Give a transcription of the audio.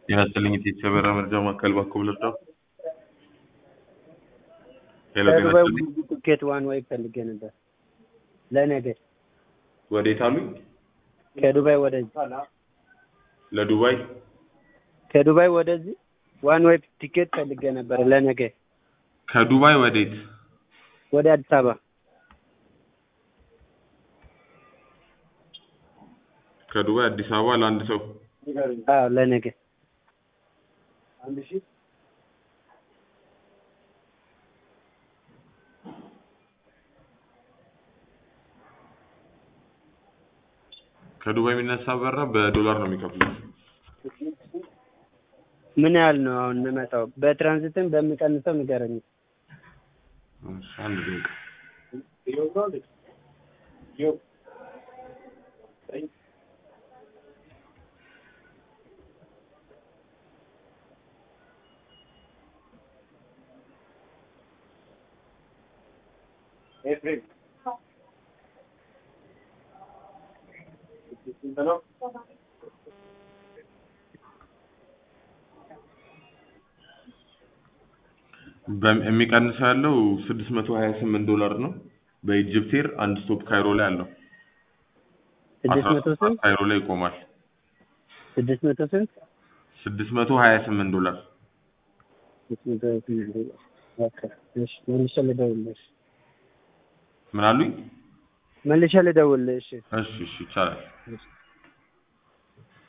ጤናስጥልኝ የተሰበራ መርጃ ማዕከል ባኮ ብለርዳው ሄሎ ከዱባይ ጤናስጥልኝ ትኬት ዋን ወይ ፈልጌ ነበር ለነገ ወዴት አሉኝ? ከዱባይ ወደዚህ ለዱባይ ከዱባይ ወደዚህ ዋን ወይ ቲኬት ፈልጌ ነበር ለነገ ከዱባይ ወዴት? ወደ አዲስ አበባ ከዱባይ አዲስ አበባ ለአንድ ሰው ለነገ ከዱባይ የሚነሳ በራ በዶላር ነው የሚከፍሉት። ምን ያህል ነው አሁን የምመጣው? በትራንዚትም በሚቀንሰው ንገረኝ። አንድ ደቂቃ የሚቀንሰው ያለው $628 ነው። በኢጂፕት ኤር አንድ ስቶፕ ካይሮ ላይ አለው። 600 ስንት? ካይሮ ላይ ይቆማል። 600 ስንት? $628 ኦኬ እሺ መልሼ ልደውልልሽ። ምን አሉኝ? መልሼ ልደውልልሽ። እሺ ይቻላል።